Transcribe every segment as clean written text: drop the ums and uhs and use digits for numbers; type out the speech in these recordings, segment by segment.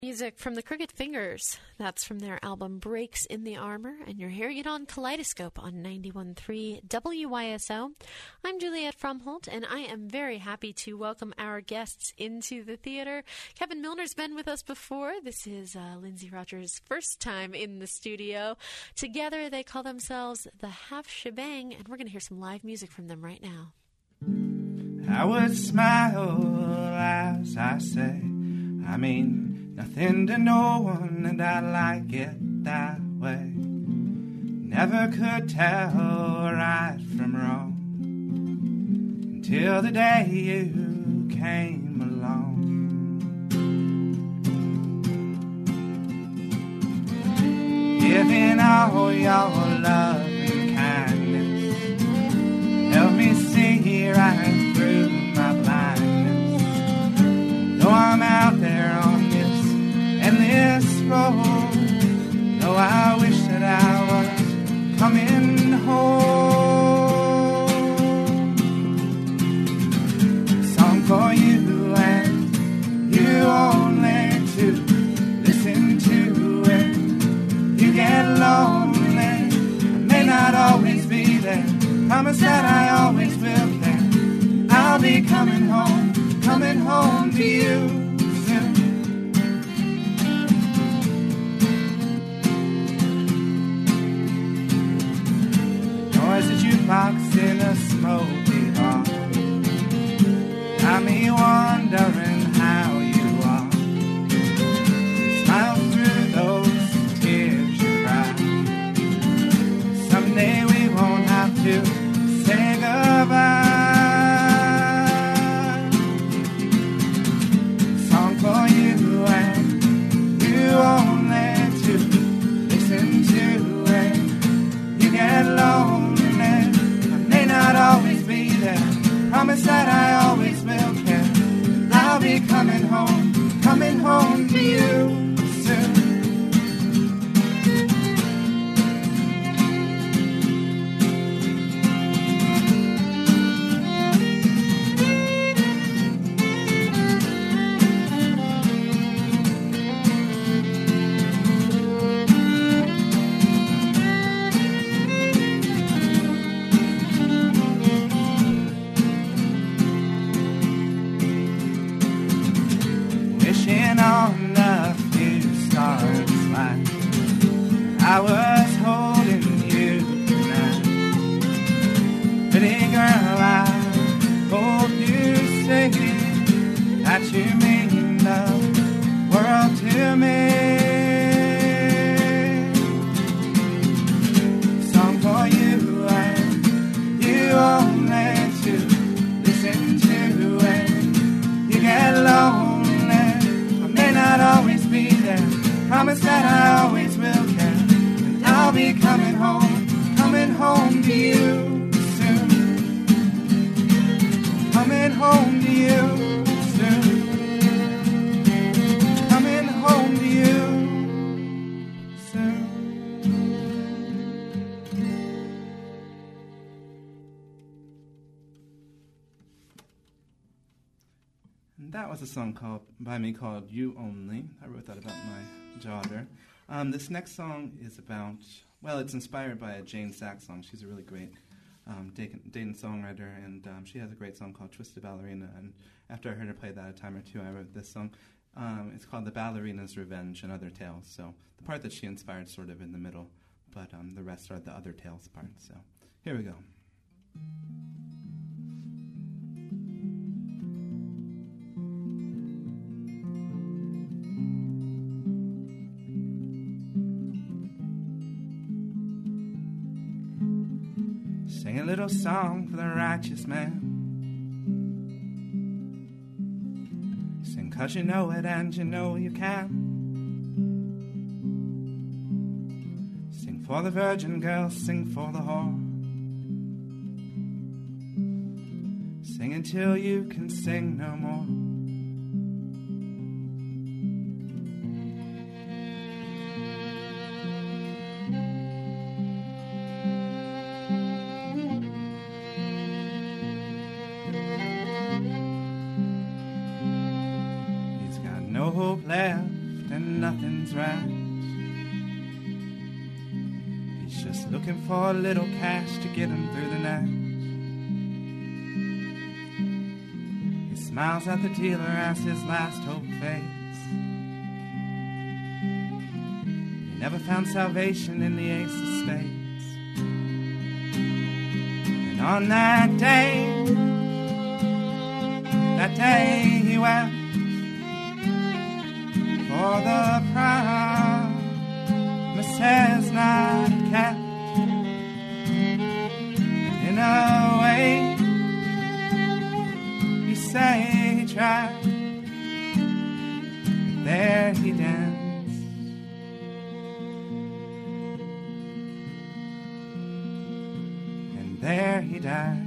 Music from the Crooked Fingers. That's from their album Breaks in the Armor, and you're hearing it on Kaleidoscope on 91.3 WYSO. I'm Juliette Fromholt, and I am very happy to welcome our guests into the theater. Kevin Milner's been with us before. This is Lindsay Rogers' first time in the studio. Together, they call themselves the Half Shebang, and we're going to hear some live music from them right now. I would smile as I say, I mean nothing to no one, and I like it that way. Never could tell right from wrong until the day you came along. Giving all your love and kindness, help me see right through my blindness. Though I'm out there on this road, though I wish that I was coming home. A song for you and you only to listen to it. You get lonely, I may not always be there. Promise that I always will care. I'll be coming home to you. Noise a jukebox in a smoky bar, got me wondering how you are. Smile through those tears you cry. Someday we won't have to say goodbye. Song for you and you only to listen to it. You get lonely, not always be there. Promise that I always will care. I'll be coming home to you soon. On a few stars like I was holding you tonight. Pretty girl, I hope you say that you mean the world to me. Song for you and you only to listen to it. You get lonely, not always be there. Promise that I always will care. And I'll be coming home to you soon. Coming home to you soon. Coming home to you soon. That was a song by me called You Only. I wrote that about my daughter. This next song is about, well, it's inspired by a Jane Sachs song. She's a really great Dayton songwriter, and she has a great song called Twisted Ballerina. And after I heard her play that a time or two, I wrote this song. It's called The Ballerina's Revenge and Other Tales. So the part that she inspired is sort of in the middle, but the rest are the other tales part. So here we go. Sing a little song for the righteous man. Sing 'cause you know it and you know you can. Sing for the virgin girl, sing for the whore. Sing until you can sing no more. and nothing's right. He's just looking for a little cash to get him through the night. He smiles at the dealer as his last hope fades. He never found salvation in the ace of spades. And on that day he wept for the promises not kept. In a way, you say he tried, but there he danced. And there he died.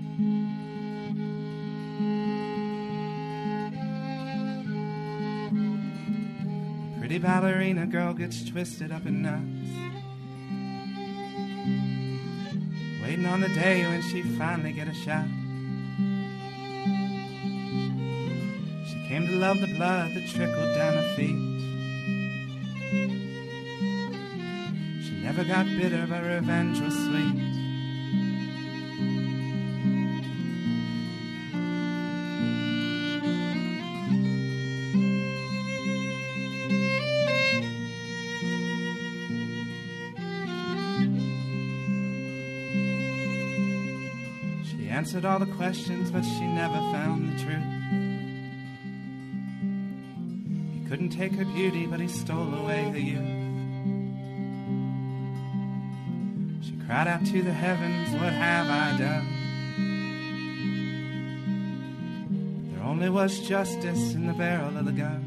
Pretty ballerina girl gets twisted up in knots, waiting on the day when she finally get a shot. She came to love the blood that trickled down her feet. She never got bitter, but revenge was sweet. Answered all the questions, but she never found the truth. He couldn't take her beauty, but he stole away her youth. She cried out to the heavens, what have I done? There only was justice in the barrel of the gun.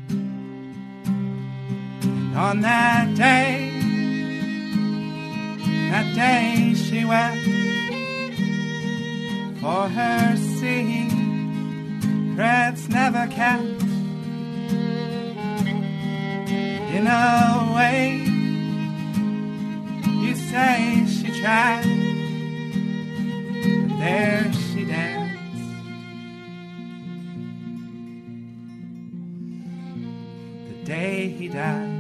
And on that day she wept for her secrets never kept. In a way, you say she tried, but there she danced. The day he died.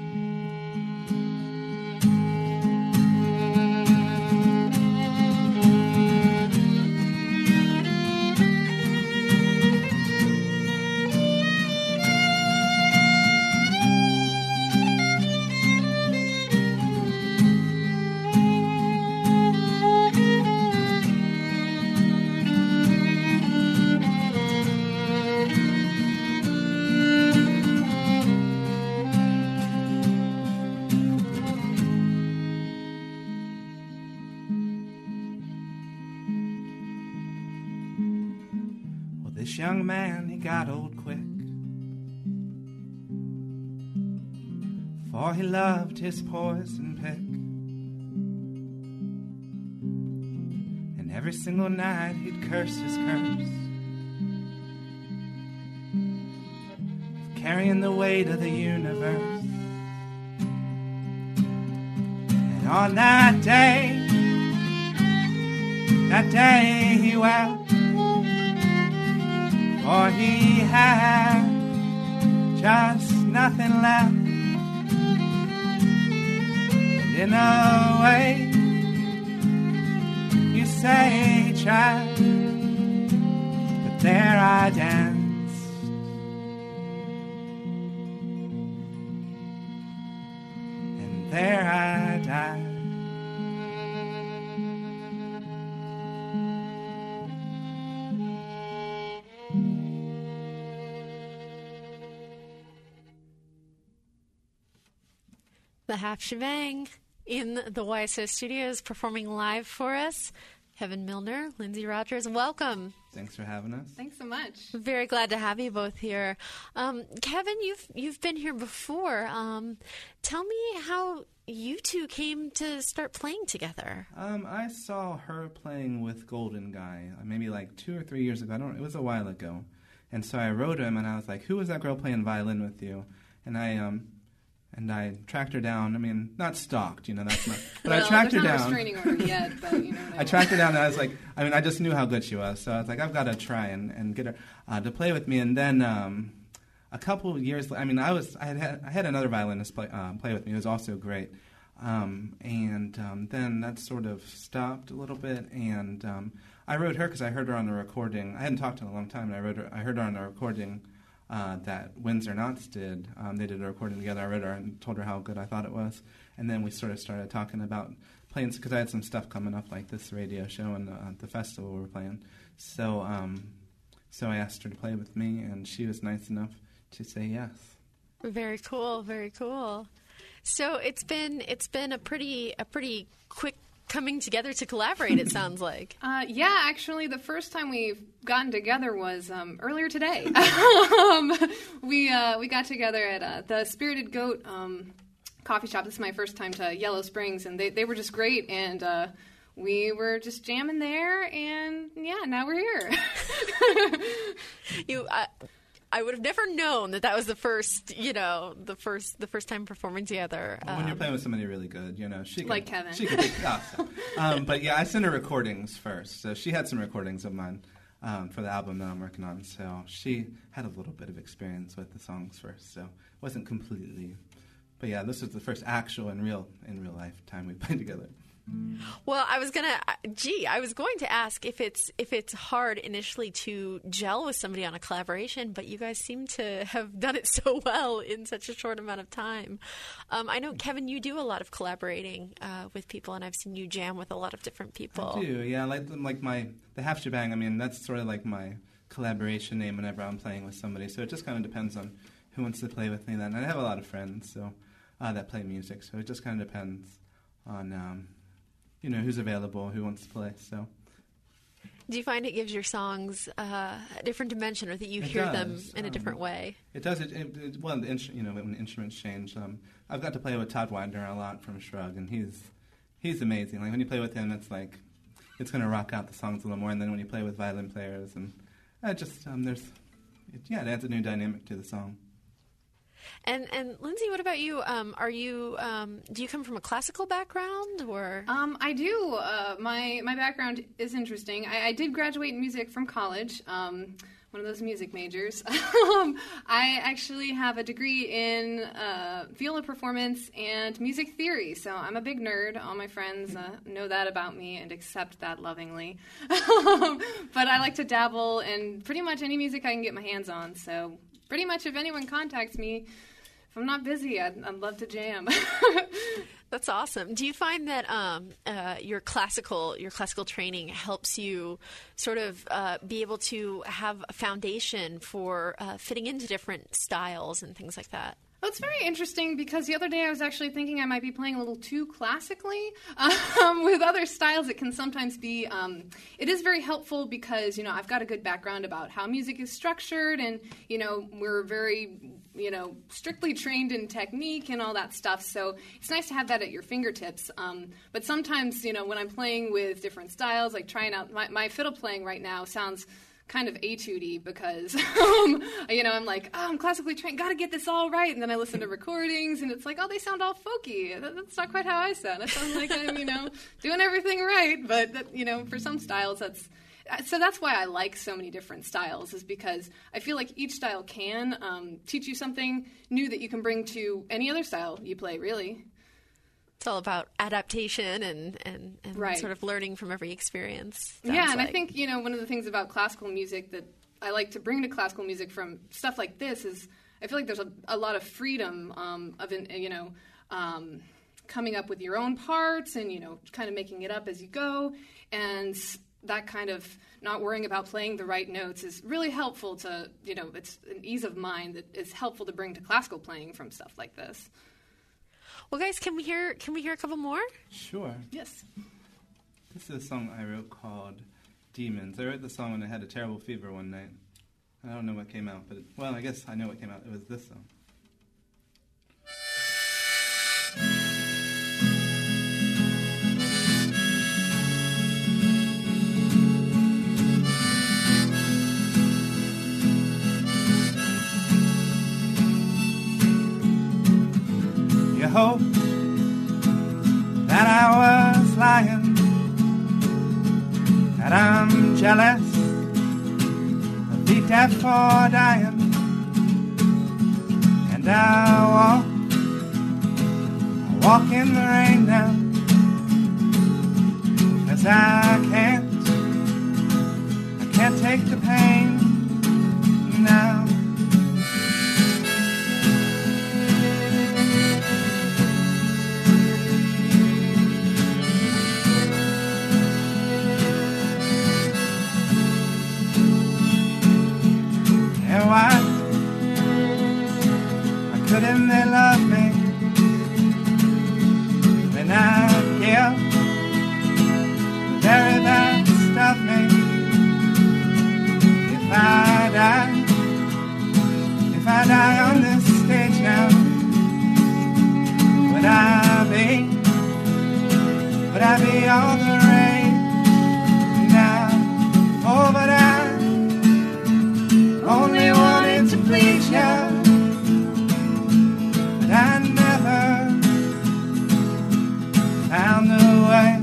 This young man, he got old quick, for he loved his poison pick. And every single night he'd curse his curse, carrying the weight of the universe. And on that day he wept, for he had just nothing left. And in a way, you say he tried, but there I danced. And there I died. The Half Shebang in the YSO studios performing live for us. Kevin Milner, Lindsay Rogers, welcome. Thanks for having us. Thanks so much. Very glad to have you both here. Kevin, you've been here before. Tell me how you two came to start playing together. I saw her playing with Golden Guy maybe like 2 or 3 years ago. It was a while ago. And so I wrote him and I was like, who was that girl playing violin with you? And I tracked her down. I mean, not stalked, that's not. But well, I tracked her down. There's not a restraining order yet, but I tracked her down, and I was like, I just knew how good she was, so I was like, I've got to try and get her to play with me. And then a couple of years. I mean, I had another violinist play with me. It was also great, then that sort of stopped a little bit. And I wrote her because I heard her on the recording. I hadn't talked to her in a long time, and I heard her on the recording that Windsor Knots did. They did a recording together. I read her and told her how good I thought it was, and then we sort of started talking about playing because I had some stuff coming up like this radio show and the festival we were playing. So I asked her to play with me, and she was nice enough to say yes. Very cool, very cool. So it's been a pretty quick coming together to collaborate, it sounds like. Yeah, actually, the first time we've gotten together was earlier today. We got together at the Spirited Goat coffee shop. This is my first time to Yellow Springs, and they were just great, and we were just jamming there, and yeah, now we're here. I would have never known that was the first time performing together. When you're playing with somebody really good, she can, like Kevin. She can take but yeah, I sent her recordings first, so she had some recordings of mine for the album that I'm working on. So she had a little bit of experience with the songs first, so it wasn't completely. But yeah, this was the first actual in real life time we played together. Well, I was going to ask if it's hard initially to gel with somebody on a collaboration, but you guys seem to have done it so well in such a short amount of time. I know, Kevin, you do a lot of collaborating with people, and I've seen you jam with a lot of different people. I do, yeah. Like the Half Shebang, I mean, that's sort of like my collaboration name whenever I'm playing with somebody, so it just kind of depends on who wants to play with me then. And I have a lot of friends that play music, so it just kind of depends on who's available, who wants to play. So, do you find it gives your songs a different dimension, or that you hear them in a different way? It does. When the instruments change. I've got to play with Todd Widener a lot from Shrug, and he's amazing. Like when you play with him, it's like it's going to rock out the songs a little more. And then when you play with violin players, and it adds a new dynamic to the song. And Lindsay, what about you? Do you come from a classical background, or? I do. My background is interesting. I did graduate in music from college, one of those music majors. I actually have a degree in viola performance and music theory, so I'm a big nerd. All my friends know that about me and accept that lovingly. But I like to dabble in pretty much any music I can get my hands on, so pretty much if anyone contacts me, if I'm not busy, I'd love to jam. That's awesome. Do you find that your classical training helps you sort of be able to have a foundation for fitting into different styles and things like that? Well, it's very interesting because the other day I was actually thinking I might be playing a little too classically. With other styles, it can sometimes be, it is very helpful because, I've got a good background about how music is structured and, we're very, strictly trained in technique and all that stuff. So it's nice to have that at your fingertips. But sometimes, when I'm playing with different styles, like trying out, my fiddle playing right now sounds kind of etude-y because, I'm like, I'm classically trained, got to get this all right. And then I listen to recordings, and it's like, oh, they sound all folky. That's not quite how I sound. I sound like I'm, doing everything right. But, for some styles, that's why I like so many different styles, is because I feel like each style can teach you something new that you can bring to any other style you play, really. It's all about adaptation and right. Sort of learning from every experience. Yeah, and I think, one of the things about classical music that I like to bring to classical music from stuff like this is I feel like there's a lot of freedom coming up with your own parts and, kind of making it up as you go. And that kind of not worrying about playing the right notes is really helpful to, it's an ease of mind that is helpful to bring to classical playing from stuff like this. Well, guys, can we hear a couple more? Sure. Yes. This is a song I wrote called Demons. I wrote the song when I had a terrible fever one night. I don't know what came out, but I guess I know what came out. It was this song. You hope that I was lying, that I'm jealous of the deaf or dying, I walk in the rain now, 'cause I can't take the pain now. And why couldn't they love me when I give the very best of me? If I die on this stage now, would I be all the rage now? Oh, but I only wanted to please you, but I never found a way.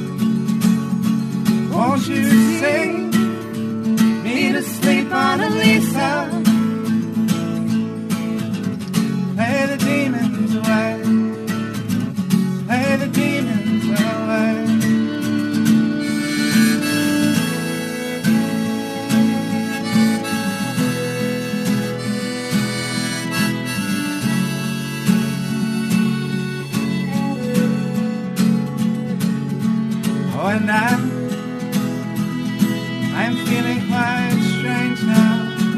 Won't you sing me to sleep on a Lisa? Play the demons away. Play the demons away. Oh, and I'm feeling quite strange now.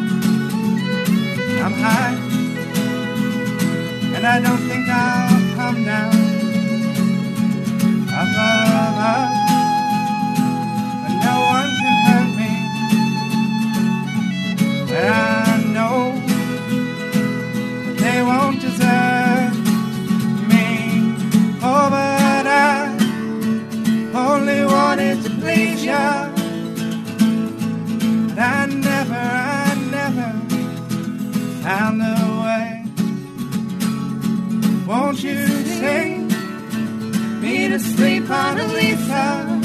I'm high, and I don't think I'll come down. Up, but no one can hurt me. But I know that they won't desert me. Oh, but I only wanted to please you, but I never found a way. Won't you sing me to sleep on a Lisa?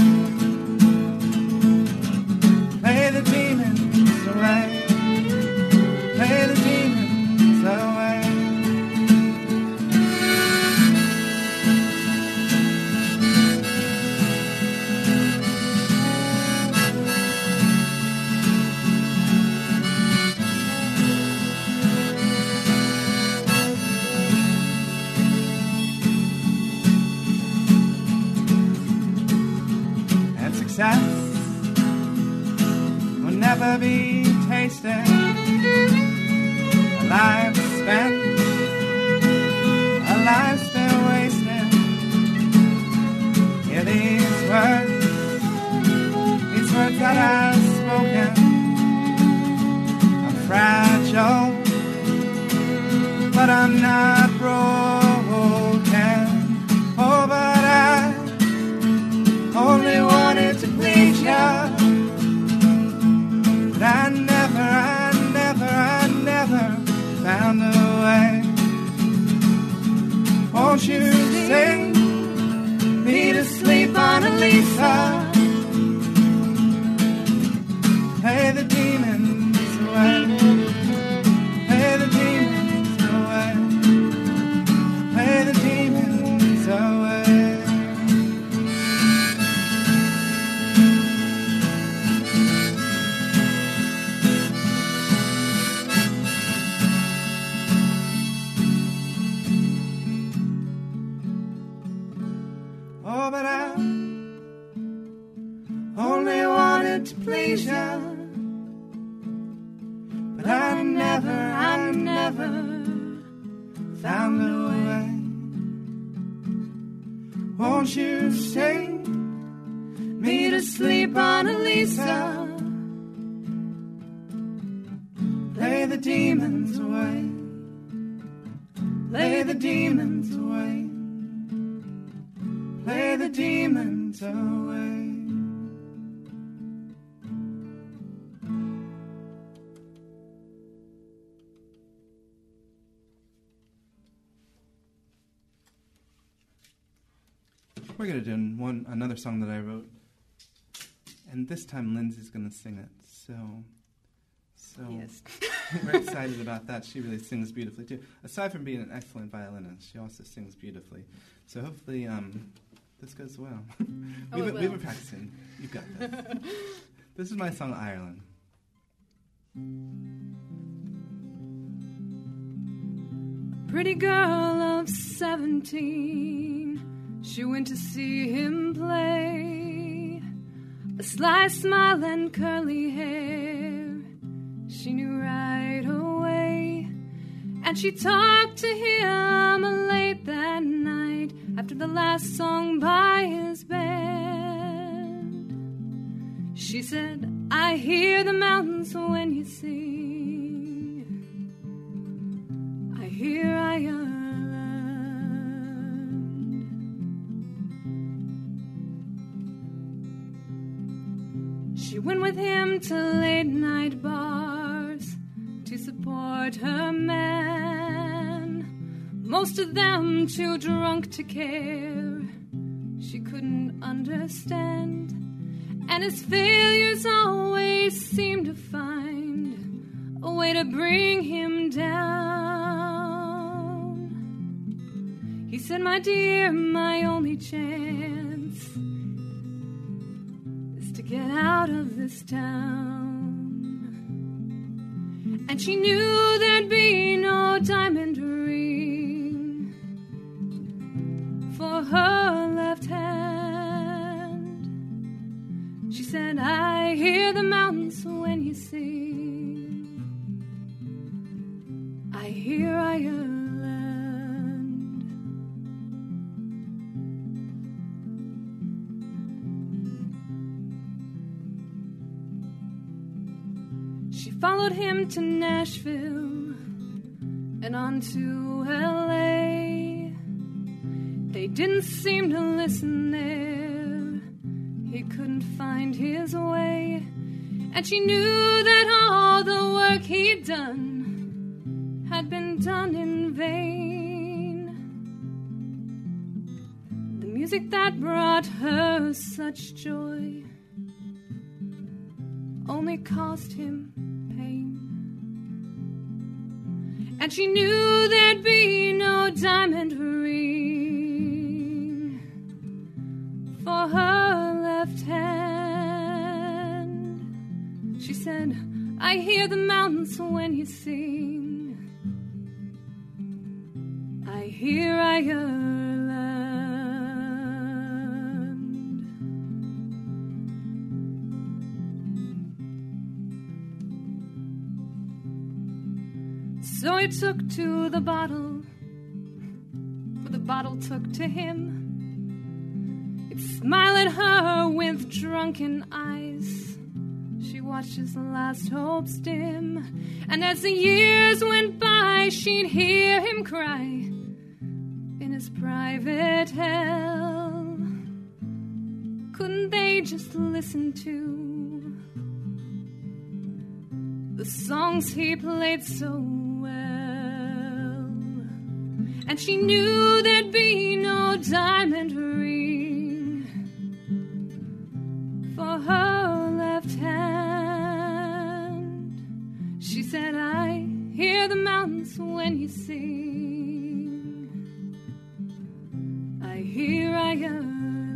Play the demons away. Play the demons away. Success will never be tasted. A life spent wasted. Hear these words that I've spoken. I'm fragile, but I'm not broken. Oh, but I only wanted to please you, but I never found a way. Won't you sing me to sleep on a Lisa? Play the demons away. Play the demons away. Play the demons away. Oh, but I only wanted to please you, but I never found a way. Won't you sing me to sleep on a Lisa? Play the demons away. Play the demons away. Play the demons away. We're going to do another song that I wrote. And this time Lindsay's going to sing it. So Yes. We're excited about that. She really sings beautifully, too. Aside from being an excellent violinist, she also sings beautifully. So hopefully this goes well. We've been practicing. You've got this. This is my song, Ireland. Pretty girl of 17, she went to see him play. A sly smile and curly hair, she knew right away. And she talked to him late that night after the last song by his bed. She said, I hear the mountains when you sing. I hear Ireland. She went with him to late night bars to support her man. Most of them too drunk to care. She couldn't understand. And his failures always seemed to find a way to bring him down. He said, my dear, my only chance is to get out of this town. And she knew there'd be no diamond ring for her left hand. She said, I hear the mountains when you sing. I hear Ireland. She followed him to Nashville and on to L.A. They didn't seem to listen there. He couldn't find his way. And she knew that all the work he'd done had been done in vain. The music that brought her such joy only caused him pain. And she knew there'd be no diamond ring for her left hand. She said, I hear the mountains when you sing. I hear Ireland. So he took to the bottle, but the bottle took to him. It smiled at her with drunken eyes. She watched his last hopes dim. And as the years went by, she'd hear him cry in his private hell. Couldn't they just listen to the songs he played so well? And she knew there'd be no diamond ring for her left hand. She said, I hear the mountains when you sing. I hear Ireland.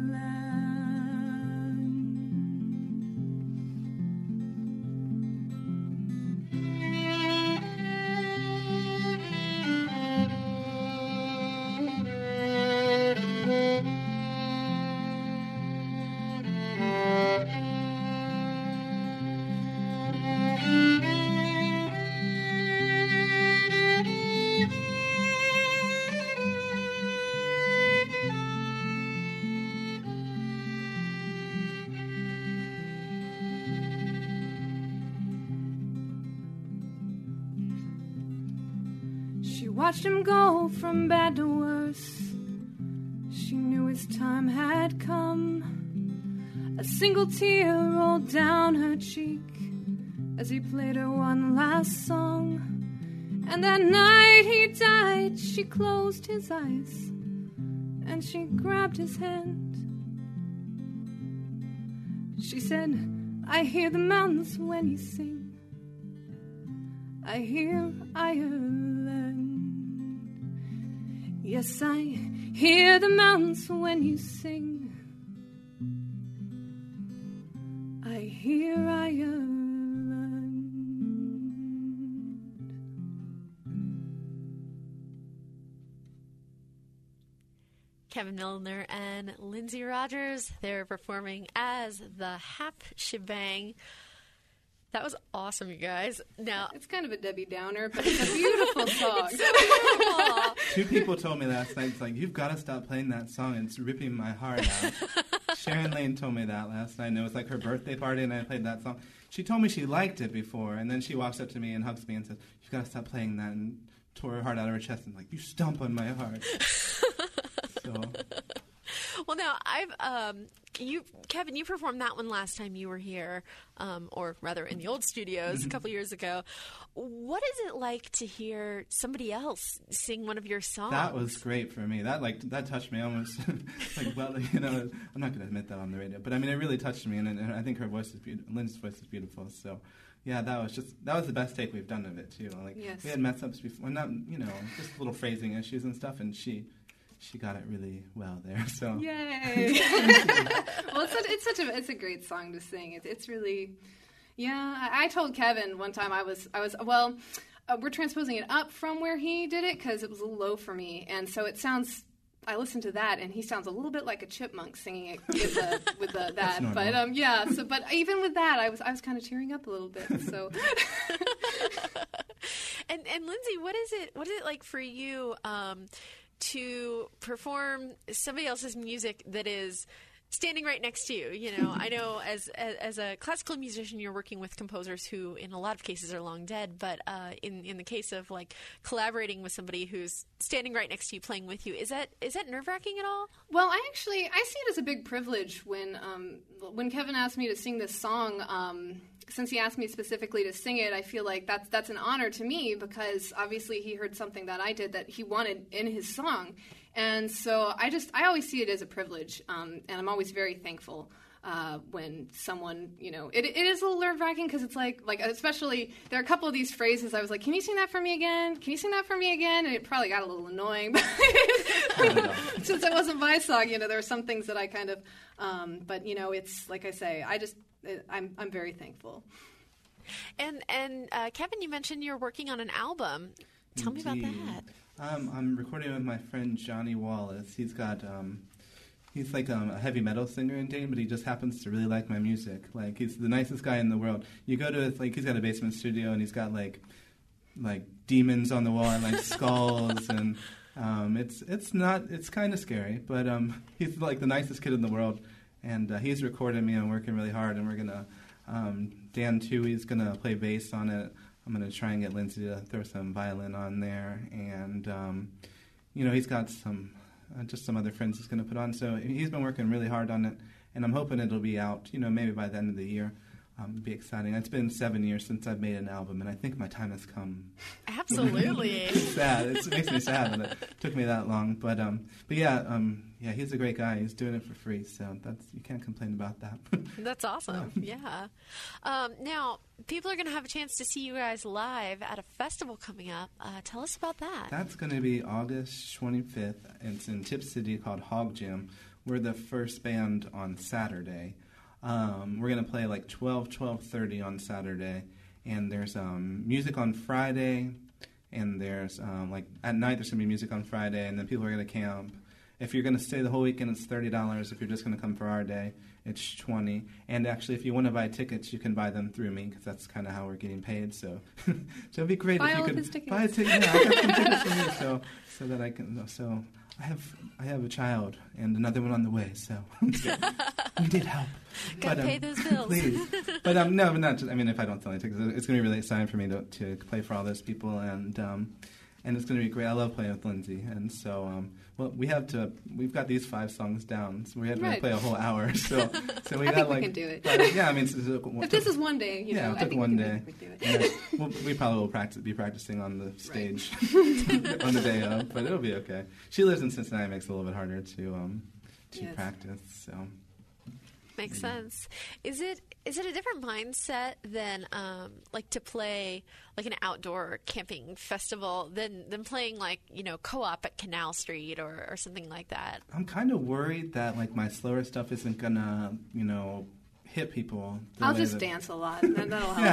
She watched him go from bad to worse. She knew his time had come. A single tear rolled down her cheek as he played her one last song. And that night he died, she closed his eyes and she grabbed his hand. She said, I hear the mountains when you sing. I hear Ireland. Yes, I hear the mountains when you sing. I hear Ireland. Kevin Milner and Lindsay Rogers, they're performing as the Hap Shebang. That was awesome, you guys. Now it's kind of a Debbie Downer, but it's a beautiful song. It's so beautiful. Two people told me last night, it's like, you've got to stop playing that song. It's ripping my heart out. Sharon Lane told me that last night, and it was like her birthday party, and I played that song. She told me she liked it before, and then she walks up to me and hugs me and says, you've got to stop playing that, and tore her heart out of her chest and like, you stomp on my heart. So. Well, now Kevin, you performed that one last time you were here, or rather in the old studios a couple years ago. What is it like to hear somebody else sing one of your songs? That was great for me. That touched me almost. Like, well, you know, I'm not going to admit that on the radio, but I mean, it really touched me, and I think her voice is beautiful. Lynn's voice is beautiful. So, yeah, that was the best take we've done of it too. Like, yes. We had mess ups before, not, you know, just little phrasing issues and stuff, and she got it really well there. So yay! Well, it's a great song to sing. It's really, yeah. I told Kevin one time we're transposing it up from where he did it because it was a little low for me, and so it sounds. I listened to that, and he sounds a little bit like a chipmunk singing it with that. But yeah. So, but even with that, I was kind of tearing up a little bit. So. And Lindsay, what is it like for you? To perform somebody else's music that is standing right next to you. You know, I know as a classical musician, you're working with composers who, in a lot of cases, are long dead. But in the case of like collaborating with somebody who's standing right next to you, playing with you, is that nerve-wracking at all? Well, I see it as a big privilege when Kevin asked me to sing this song. Since he asked me specifically to sing it, I feel like that's an honor to me because obviously he heard something that I did that he wanted in his song. And so I always see it as a privilege, and I'm always very thankful when someone, you know, it is a little nerve-wracking because it's like especially there are a couple of these phrases I was like, can you sing that for me again? Can you sing that for me again? And it probably got a little annoying. Since it wasn't my song, you know, there are some things that I kind of, but, you know, it's like I say, I'm very thankful. And Kevin, you mentioned you're working on an album. Tell me about that. I'm recording with my friend Johnny Wallace. He's got he's like a heavy metal singer in Dane, but he just happens to really like my music. Like, he's the nicest guy in the world. You go to his, like, he's got a basement studio and he's got like demons on the wall and like skulls and it's kind of scary, but he's like the nicest kid in the world. And he's recorded me. I'm working really hard, and we're gonna. Dan Tuohy's gonna play bass on it. I'm gonna try and get Lindsay to throw some violin on there, and you know, he's got some other friends he's gonna put on. So he's been working really hard on it, and I'm hoping it'll be out. You know, maybe by the end of the year. It'll be exciting. It's been 7 years since I've made an album, and I think my time has come. Absolutely. It's sad. It makes me sad that it took me that long. But yeah, he's a great guy. He's doing it for free, so you can't complain about that. That's awesome. Yeah. Now, people are going to have a chance to see you guys live at a festival coming up. Tell us about that. That's going to be August 25th. It's in Tip City called Hog Jam. We're the first band on Saturday. We're going to play like 12:30 on Saturday, and there's music on Friday, and there's like at night there's going to be music on Friday, and then people are going to camp. If you're going to stay the whole weekend, it's $30. If you're just going to come for our day, it's $20. And actually, if you want to buy tickets, you can buy them through me because that's kind of how we're getting paid. So, it'd be great if you could buy a ticket. Yeah, I got some tickets for me, so that I can. So I have a child and another one on the way. So we need help. Gotta pay those bills. Please. But no, but not just. I mean, if I don't sell any tickets, it's going to be really exciting for me to play for all those people, and it's going to be great. I love playing with Lindsay, and so we've got these 5 songs down, so we had to play a whole hour. So we I got think we can do it. Yeah, I mean, if this is one day, you know, I think one day. We can do it. Yeah, we probably will be practicing on the stage on the day of, but it'll be okay. She lives in Cincinnati, it makes it a little bit harder to practice. So. Makes sense. Is it a different mindset than like to play like an outdoor camping festival than playing like, co-op at Canal Street or something like that? I'm kind of worried that like my slower stuff isn't gonna, hit people. I'll just dance a lot, and that'll help.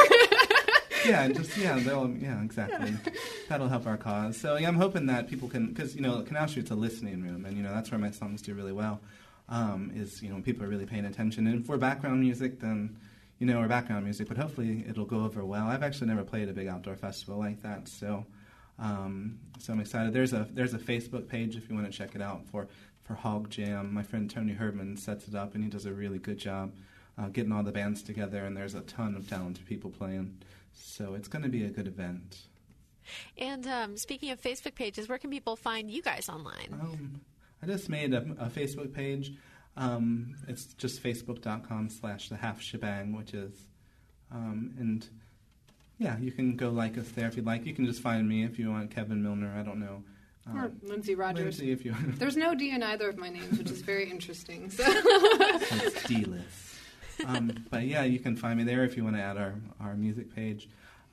Exactly. That'll help our cause. So I'm hoping that people can, because Canal Street's a listening room, and that's where my songs do really well. Is when people are really paying attention, and if we're background music, then we're background music. But hopefully it'll go over well. I've actually never played a big outdoor festival like that, so I'm excited. There's a Facebook page if you want to check it out for Hog Jam. My friend Tony Herdman sets it up, and he does a really good job getting all the bands together, and there's a ton of talented people playing. So it's going to be a good event. And speaking of Facebook pages, where can people find you guys online? I just made a Facebook page. It's just facebook.com/The Half Shebang, which is, and yeah, you can go like us there if you'd like. You can just find me if you want Kevin Milner, I don't know. Or Lindsay Rogers. Lindsay, if you want. There's no D in either of my names, which is very interesting. So. It's D-less. But yeah, you can find me there if you want to add our music page.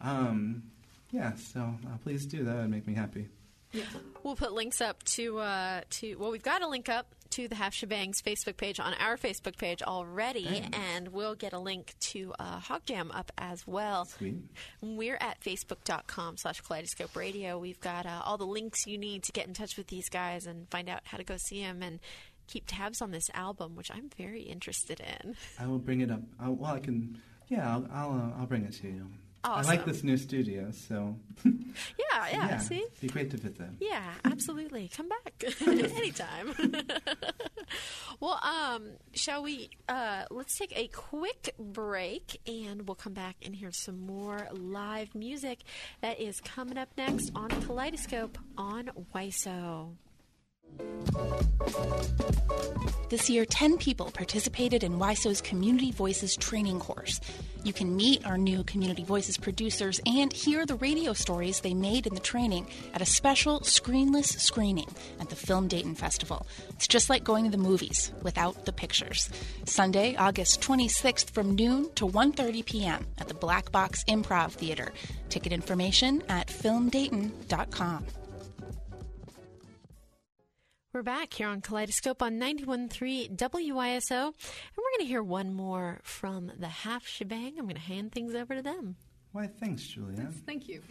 So please do. That would make me happy. Yeah. We'll put links up to we've got a link up to the Half Shebang's Facebook page on our Facebook page already, and we'll get a link to Hog Jam up as well. Sweet. We're at facebook.com/Kaleidoscope Radio. We've got all the links you need to get in touch with these guys and find out how to go see them and keep tabs on this album, which I'm very interested in. I will bring it up. I'll bring it to you. Awesome. I like this new studio, so... Yeah, see? It'd be great to visit. Yeah, absolutely. Come back anytime. Well, shall we... let's take a quick break, and we'll come back and hear some more live music that is coming up next on Kaleidoscope on WISO. This year, 10 people participated in WISO's Community Voices training course. You can meet our new Community Voices producers and hear the radio stories they made in the training at a special screenless screening at the Film Dayton Festival. It's just like going to the movies without the pictures. Sunday, August 26th from noon to 1:30 p.m. at the Black Box Improv Theater. Ticket information at filmdayton.com. We're back here on Kaleidoscope on 91.3 WISO, and we're going to hear one more from the Half Shebang. I'm going to hand things over to them. Why, thanks, Julia. Yes, thank you.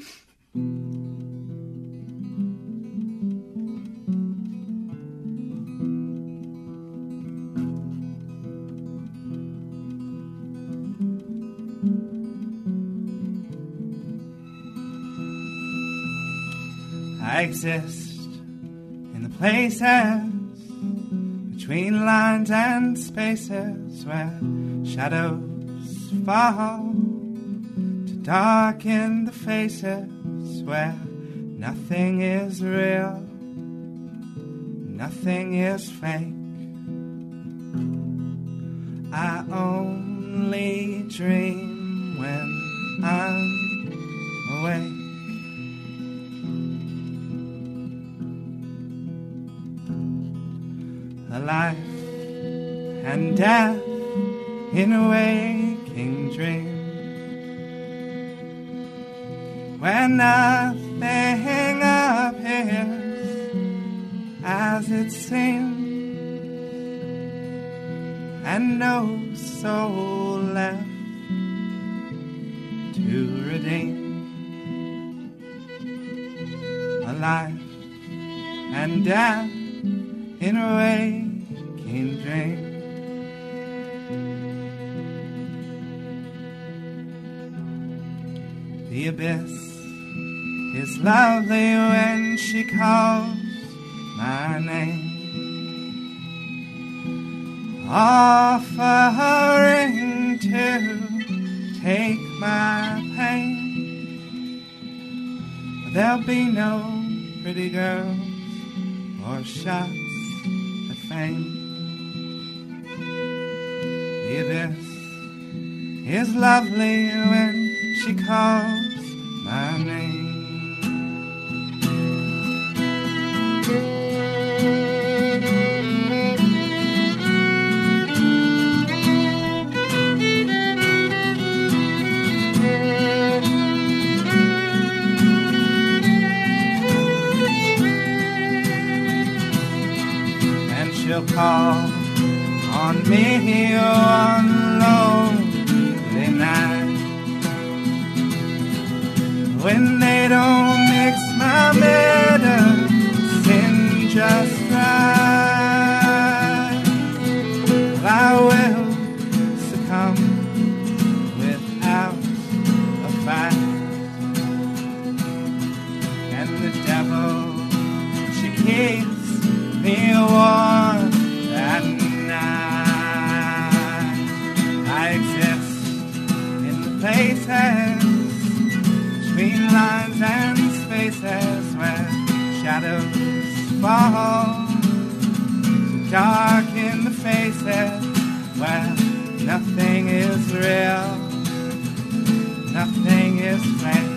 I exist in the places between lines and spaces where shadows fall to darken the faces, where nothing is real, nothing is fake. I only dream when I'm awake. Life and death in a waking dream, where nothing appears as it seems, and no soul left to redeem. A life and death in a waking dream. The abyss is lovely when she calls my name, offering to take my pain. There'll be no pretty girls or shots at fame. The abyss is lovely when she calls my name. she'll call on me one lonely night. When they don't mix my medicine just right, I will succumb without a fight. And the devil, she keeps me warm at night. I exist in the places between lines and spaces where shadows fall, so dark in the faces where nothing is real, nothing is fake.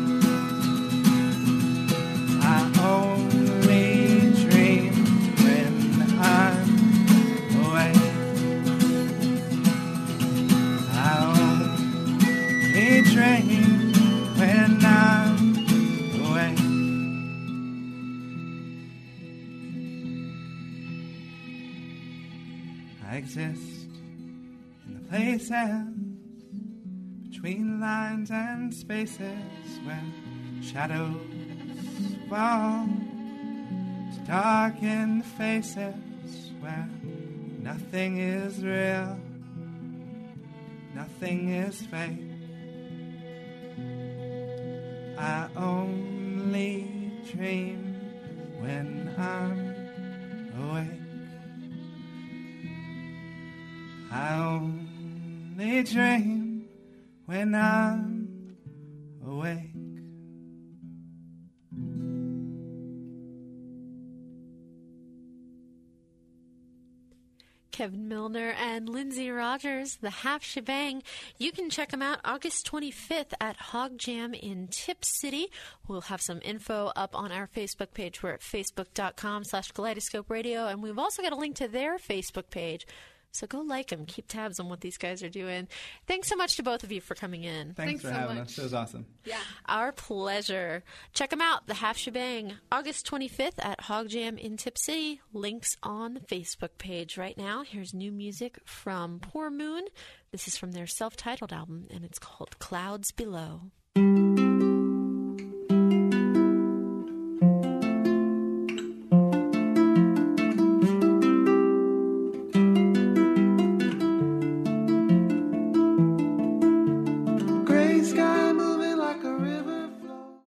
I only dream when I'm awake. I only dream when I'm awake. I exist in the places between lines and spaces where shadows fall, so dark in the faces where nothing is real, nothing is fake. I only dream when I'm awake. I only dream when I'm awake. Kevin Milner and Lindsay Rogers, the Half Shebang. You can check them out August 25th at Hog Jam in Tip City. We'll have some info up on our Facebook page. We're at facebook.com/Kaleidoscope Radio, and we've also got a link to their Facebook page. So go like them. Keep tabs on what these guys are doing. Thanks so much to both of you for coming in. Thanks for so having much. us. It was awesome. Yeah. Our pleasure. Check them out, the Half Shebang, August 25th at Hog Jam in Tip City. Links on the Facebook page right now. Here's new music from Poor Moon. This is from their self-titled album, and it's called Clouds Below.